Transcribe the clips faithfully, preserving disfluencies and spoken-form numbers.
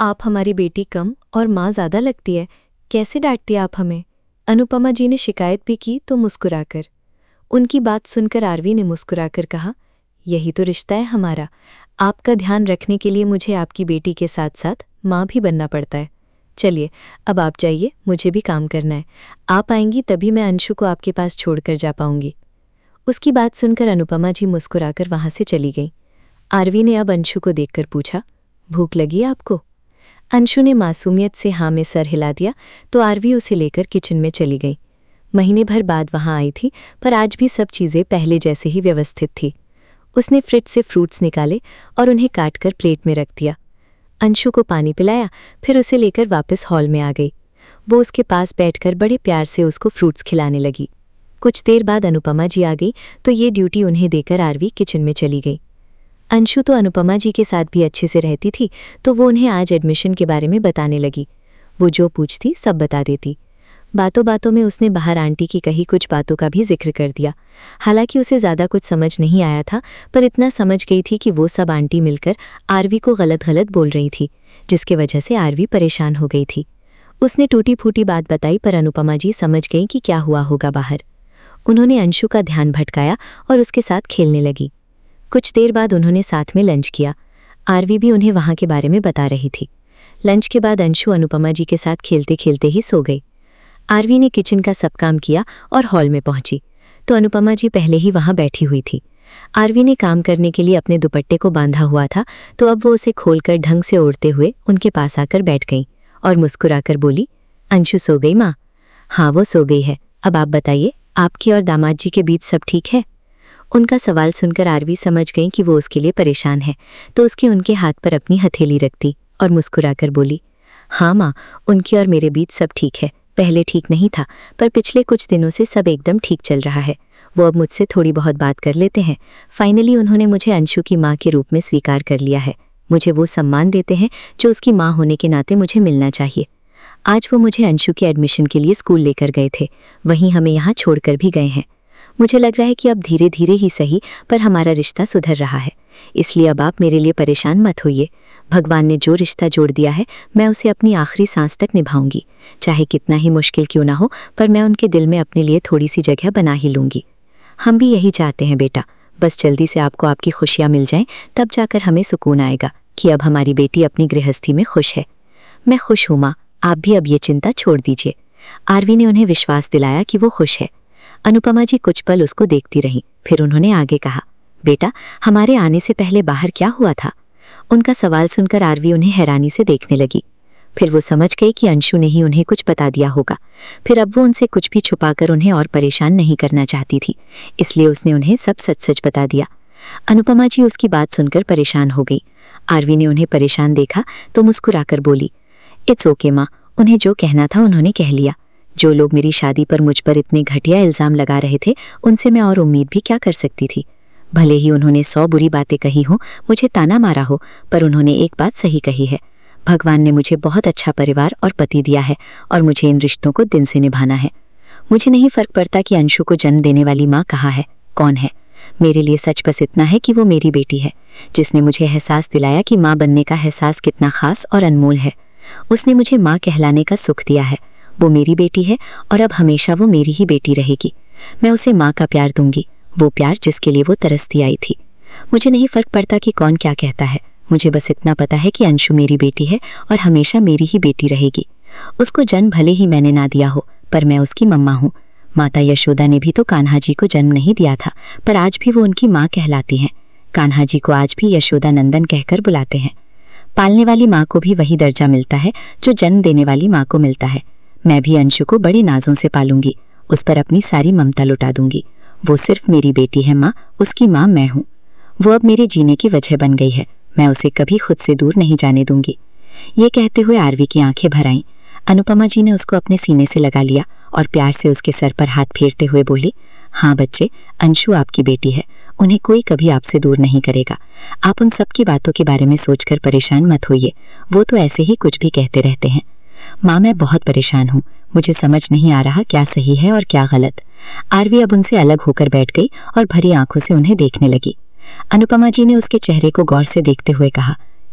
आप हमारी बेटी कम और माँ ज़्यादा लगती है, कैसे डांटती आप हमें? अनुपमा जी ने शिकायत भी की तो मुस्कुराकर। उनकी बात सुनकर आरवी ने मुस्कुराकर कहा, यही तो रिश्ता है हमारा। आपका ध्यान रखने के लिए मुझे आपकी बेटी के साथ साथ माँ भी बनना पड़ता है। चलिए अब आप जाइए, मुझे भी काम करना है। आप आएंगी तभी मैं अंशु को आपके पास छोड़कर जा पाऊंगी। उसकी बात सुनकर अनुपमा जी मुस्कुराकर वहाँ से चली गईं। आरवी ने अब अंशु को देखकर पूछा, भूख लगी आपको? अंशु ने मासूमियत से हाँ में सर हिला दिया तो आरवी उसे लेकर किचन में चली गई। महीने भर बाद वहाँ आई थी, पर आज भी सब चीज़ें पहले जैसे ही व्यवस्थित थी। उसने फ्रिज से फ्रूट्स निकाले और उन्हें काट कर प्लेट में रख दिया। अंशु को पानी पिलाया, फिर उसे लेकर वापस हॉल में आ गई। वो उसके पास बैठकर बड़े प्यार से उसको फ्रूट्स खिलाने लगी। कुछ देर बाद अनुपमा जी आ गई तो ये ड्यूटी उन्हें देकर आरवी किचन में चली गई। अंशु तो अनुपमा जी के साथ भी अच्छे से रहती थी, तो वो उन्हें आज एडमिशन के बारे में बताने लगी। वो जो पूछती सब बता देती। बातों बातों में उसने बाहर आंटी की कही कुछ बातों का भी जिक्र कर दिया। हालांकि उसे ज़्यादा कुछ समझ नहीं आया था, पर इतना समझ गई थी कि वो सब आंटी मिलकर आरवी को गलत गलत बोल रही थी, जिसके वजह से आरवी परेशान हो गई थी। उसने टूटी फूटी बात बताई, पर अनुपमा जी समझ गई कि क्या हुआ होगा बाहर। उन्होंने अंशु का ध्यान भटकाया और उसके साथ खेलने लगी। कुछ देर बाद उन्होंने साथ में लंच किया। आरवी भी उन्हें वहाँ के बारे में बता रही थी। लंच के बाद अंशु अनुपमा जी के साथ खेलते खेलते ही सो गई। आरवी ने किचन का सब काम किया और हॉल में पहुंची तो अनुपमा जी पहले ही वहाँ बैठी हुई थी। आरवी ने काम करने के लिए अपने दुपट्टे को बांधा हुआ था, तो अब वो उसे खोलकर ढंग से ओढ़ते हुए उनके पास आकर बैठ गई और मुस्कुराकर बोली, अंशु सो गई माँ? हाँ वो सो गई है। अब आप बताइए, आपकी और दामाद जी के बीच सब ठीक है? उनका सवाल सुनकर आरवी समझ गई कि वो उसके लिए परेशान है, तो उसके उनके हाथ पर अपनी हथेली रख दी और मुस्कुराकर बोली, हाँ माँ, उनकी और मेरे बीच सब ठीक है। पहले ठीक नहीं था, पर पिछले कुछ दिनों से सब एकदम ठीक चल रहा है। वो अब मुझसे थोड़ी बहुत बात कर लेते हैं। फाइनली उन्होंने मुझे अंशु की माँ के रूप में स्वीकार कर लिया है। मुझे वो सम्मान देते हैं जो उसकी माँ होने के नाते मुझे मिलना चाहिए। आज वो मुझे अंशु के एडमिशन के लिए स्कूल लेकर गए थे, वहीं हमें यहाँ छोड़कर भी गए हैं। मुझे लग रहा है कि अब धीरे धीरे ही सही, पर हमारा रिश्ता सुधर रहा है। इसलिए अब आप मेरे लिए परेशान मत होइए। भगवान ने जो रिश्ता जोड़ दिया है, मैं उसे अपनी आखिरी सांस तक निभाऊंगी। चाहे कितना ही मुश्किल क्यों ना हो, पर मैं उनके दिल में अपने लिए थोड़ी सी जगह बना ही लूँगी। हम भी यही चाहते हैं बेटा, बस जल्दी से आपको आपकी खुशियाँ मिल जाएं, तब जाकर हमें सुकून आएगा कि अब हमारी बेटी अपनी गृहस्थी में खुश है। मैं खुश हूँ माँ, आप भी अब ये चिंता छोड़ दीजिए। आरवी ने उन्हें विश्वास दिलाया कि वो खुश है। अनुपमा जी कुछ पल उसको देखती रहीं, फिर उन्होंने आगे कहा, बेटा हमारे आने से पहले बाहर क्या हुआ था? उनका सवाल सुनकर आरवी उन्हें हैरानी से देखने लगी। फिर वो समझ गई कि अंशु ने ही उन्हें कुछ बता दिया होगा। फिर अब वो उनसे कुछ भी छुपाकर उन्हें और परेशान नहीं करना चाहती थी, इसलिए उसने उन्हें सब सच सच बता दिया। अनुपमा जी उसकी बात सुनकर परेशान हो गई। आरवी ने उन्हें परेशान देखा तो मुस्कुराकर बोली, इट्स ओके माँ, उन्हें जो कहना था उन्होंने कह लिया। जो लोग मेरी शादी पर मुझ पर इतने घटिया इल्ज़ाम लगा रहे थे, उनसे मैं और उम्मीद भी क्या कर सकती थी। भले ही उन्होंने सौ बुरी बातें कही हो, मुझे ताना मारा हो, पर उन्होंने एक बात सही कही है। भगवान ने मुझे बहुत अच्छा परिवार और पति दिया है और मुझे इन रिश्तों को दिल से निभाना है। मुझे नहीं फर्क पड़ता कि अंशु को जन्म देने वाली माँ कहाँ है, कौन है। मेरे लिए सच बस इतना है कि वो मेरी बेटी है, जिसने मुझे एहसास दिलाया कि माँ बनने का एहसास कितना खास और अनमोल है। उसने मुझे माँ कहलाने का सुख दिया है। वो मेरी बेटी है और अब हमेशा वो मेरी ही बेटी रहेगी। मैं उसे माँ का प्यार दूंगी, वो प्यार जिसके लिए वो तरसती आई थी। मुझे नहीं फर्क पड़ता कि कौन क्या कहता है, मुझे बस इतना पता है कि अंशु मेरी बेटी है और हमेशा मेरी ही बेटी रहेगी। उसको जन्म भले ही मैंने ना दिया हो, पर मैं उसकी मम्मा हूँ। माता यशोदा ने भी तो कान्हा जी को जन्म नहीं दिया था, पर आज भी वो उनकी माँ कहलाती हैं। कान्हा जी को आज भी यशोदा नंदन कहकर बुलाते हैं। पालने वाली माँ को भी वही दर्जा मिलता है जो जन्म देने वाली माँ को मिलता है। मैं भी अंशु को बड़े नाजों से पालूंगी, उस पर अपनी सारी ममता लुटा दूंगी। वो सिर्फ मेरी बेटी है माँ, उसकी माँ मैं हूँ। वो अब मेरे जीने की वजह बन गई है, मैं उसे कभी खुद से दूर नहीं जाने दूंगी। ये कहते हुए आरवी की आंखें भर आईं। अनुपमा जी ने उसको अपने सीने से लगा लिया और प्यार से उसके सर पर हाथ फेरते हुए बोली, हाँ बच्चे, अंशु आपकी बेटी है, उन्हें कोई कभी आपसे दूर नहीं करेगा। आप उन सब की बातों के बारे में सोचकर परेशान मत होइए, वो तो ऐसे ही कुछ भी कहते रहते हैं। माँ मैं बहुत परेशान हूँ, मुझे समझ नहीं आ रहा क्या सही है और क्या गलत। आरवी अब उनसे अलग होकर बैठ गई और भरी आंखों से उन्हें देखने लगी। अनुपमा जी ने उसके चेहरे को गौर से देखते हुए कहा,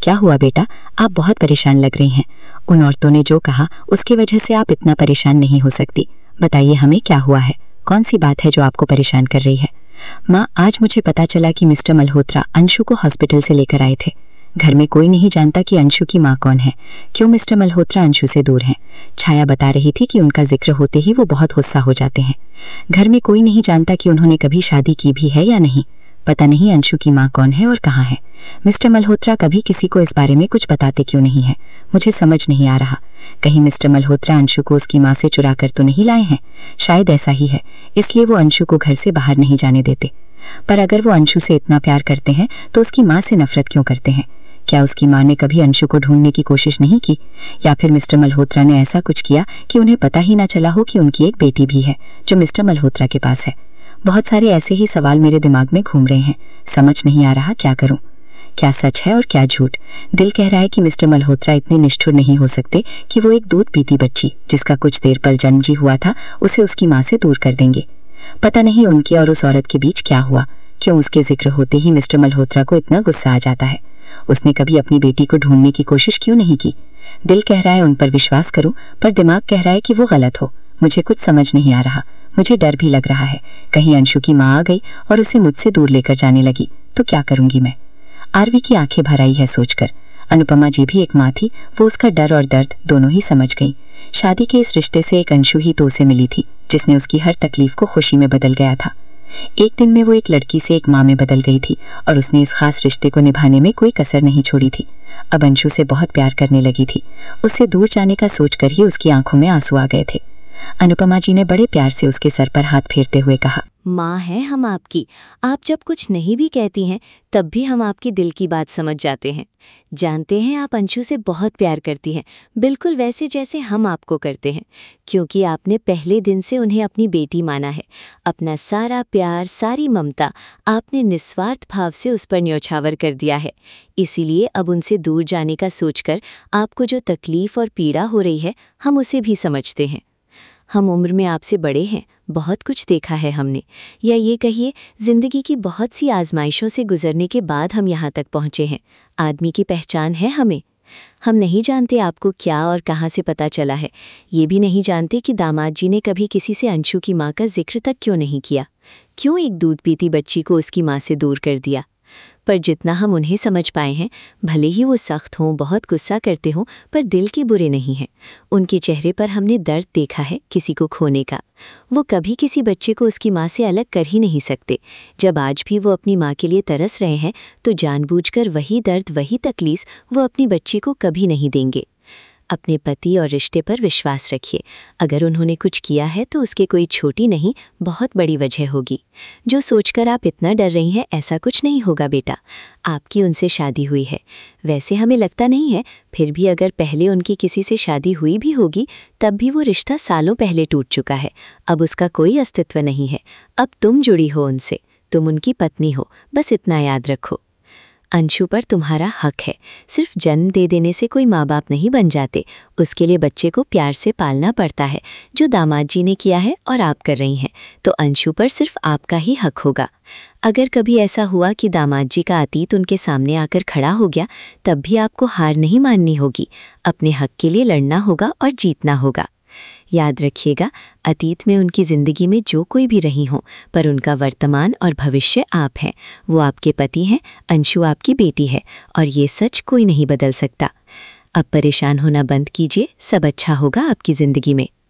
क्या हुआ बेटा, आप बहुत परेशान लग रही हैं। उन औरतों ने जो कहा उसकी वजह से आप इतना परेशान नहीं हो सकती। बताइए हमें क्या हुआ है, कौन सी बात है जो आपको परेशान कर रही है। माँ, आज मुझे पता चला कि मिस्टर मल्होत्रा अंशु को हॉस्पिटल से लेकर आए थे। घर में कोई नहीं जानता कि अंशु की माँ कौन है, क्यों मिस्टर मल्होत्रा अंशु से दूर हैं। छाया बता रही थी कि उनका जिक्र होते ही वो बहुत गुस्सा हो जाते हैं। घर में कोई नहीं जानता कि उन्होंने कभी शादी की भी है या नहीं। पता नहीं अंशु की माँ कौन है और कहाँ है। मिस्टर मल्होत्रा कभी किसी को इस बारे में कुछ बताते क्यों नहीं है, मुझे समझ नहीं आ रहा। कहीं मिस्टर मल्होत्रा अंशु को उसकी माँ से चुरा कर तो नहीं लाए हैं। शायद ऐसा ही है, इसलिए वो अंशु को घर से बाहर नहीं जाने देते। पर अगर वो अंशु से इतना प्यार करते हैं तो उसकी माँ से नफरत क्यों करते हैं। क्या उसकी माँ ने कभी अंशु को ढूंढने की कोशिश नहीं की, या फिर मिस्टर मल्होत्रा ने ऐसा कुछ किया कि उन्हें पता ही ना चला हो कि उनकी एक बेटी भी है जो मिस्टर मल्होत्रा के पास है। बहुत सारे ऐसे ही सवाल मेरे दिमाग में घूम रहे हैं, समझ नहीं आ रहा क्या करूं। क्या सच है और क्या झूठ। दिल कह रहा है कि मिस्टर मल्होत्रा इतने निष्ठुर नहीं हो सकते कि वो एक दूध पीती बच्ची जिसका कुछ देर पहले जन्म जी हुआ था उसे उसकी माँ से दूर कर देंगे। पता नहीं उनके और उस औरत के बीच क्या हुआ, क्यों उसके जिक्र होते ही मिस्टर मल्होत्रा को इतना गुस्सा आ जाता है। उसने कभी अपनी बेटी को ढूंढने की कोशिश क्यों नहीं की। दिल कह रहा है उन पर विश्वास करूं, पर दिमाग कह रहा है कि वो गलत हो। मुझे कुछ समझ नहीं आ रहा। मुझे डर भी लग रहा है, कहीं अंशु की माँ आ गई और उसे मुझसे दूर लेकर जाने लगी तो क्या करूंगी मैं। आरवी की आंखें भर आई है सोचकर। अनुपमा जी भी एक माँ थी, वो उसका डर और दर्द दोनों ही समझ गई। शादी के इस रिश्ते से एक अंशु ही तो उसे मिली थी जिसने उसकी हर तकलीफ को खुशी में बदल गया था। एक दिन में वो एक लड़की से एक माँ में बदल गई थी और उसने इस खास रिश्ते को निभाने में कोई कसर नहीं छोड़ी थी। अब अंशु से बहुत प्यार करने लगी थी। उससे दूर जाने का सोचकर ही उसकी आंखों में आंसू आ गए थे। अनुपमा जी ने बड़े प्यार से उसके सर पर हाथ फेरते हुए कहा, माँ हैं हम आपकी। आप जब कुछ नहीं भी कहती हैं तब भी हम आपकी दिल की बात समझ जाते हैं। जानते हैं आप अंशु से बहुत प्यार करती हैं, बिल्कुल वैसे जैसे हम आपको करते हैं, क्योंकि आपने पहले दिन से उन्हें अपनी बेटी माना है। अपना सारा प्यार, सारी ममता आपने निस्वार्थ भाव से उस पर न्यौछावर कर दिया है। इसीलिए अब उनसे दूर जाने का सोचकर आपको जो तकलीफ और पीड़ा हो रही है, हम उसे भी समझते हैं। हम उम्र में आपसे बड़े हैं, बहुत कुछ देखा है हमने, या ये कहिए जिंदगी की बहुत सी आजमाइशों से गुजरने के बाद हम यहाँ तक पहुँचे हैं। आदमी की पहचान है हमें। हम नहीं जानते आपको क्या और कहाँ से पता चला है। ये भी नहीं जानते कि दामाद जी ने कभी किसी से अंशु की माँ का जिक्र तक क्यों नहीं किया, क्यों एक दूध पीती बच्ची को उसकी माँ से दूर कर दिया। पर जितना हम उन्हें समझ पाए हैं, भले ही वो सख्त हों, बहुत गुस्सा करते हों, पर दिल के बुरे नहीं हैं। उनके चेहरे पर हमने दर्द देखा है किसी को खोने का। वो कभी किसी बच्चे को उसकी माँ से अलग कर ही नहीं सकते। जब आज भी वो अपनी माँ के लिए तरस रहे हैं तो जानबूझकर वही दर्द, वही तकलीफ वो अपनी बच्ची को कभी नहीं देंगे। अपने पति और रिश्ते पर विश्वास रखिए। अगर उन्होंने कुछ किया है तो उसके कोई छोटी नहीं, बहुत बड़ी वजह होगी। जो सोचकर आप इतना डर रही हैं, ऐसा कुछ नहीं होगा बेटा। आपकी उनसे शादी हुई है। वैसे हमें लगता नहीं है, फिर भी अगर पहले उनकी किसी से शादी हुई भी होगी तब भी वो रिश्ता सालों पहले टूट चुका है। अब उसका कोई अस्तित्व नहीं है। अब तुम जुड़ी हो उनसे, तुम उनकी पत्नी हो, बस इतना याद रखो। अंशु पर तुम्हारा हक है। सिर्फ जन्म दे देने से कोई माँ बाप नहीं बन जाते। उसके लिए बच्चे को प्यार से पालना पड़ता है, जो दामाद जी ने किया है और आप कर रही हैं। तो अंशु पर सिर्फ आपका ही हक होगा। अगर कभी ऐसा हुआ कि दामाद जी का अतीत उनके सामने आकर खड़ा हो गया, तब भी आपको हार नहीं माननी होगी। अपने हक के लिए लड़ना होगा और जीतना होगा। याद रखिएगा, अतीत में उनकी ज़िंदगी में जो कोई भी रही हो, पर उनका वर्तमान और भविष्य आप हैं। वो आपके पति हैं, अंशु आपकी बेटी है, और ये सच कोई नहीं बदल सकता। अब परेशान होना बंद कीजिए, सब अच्छा होगा आपकी ज़िंदगी में।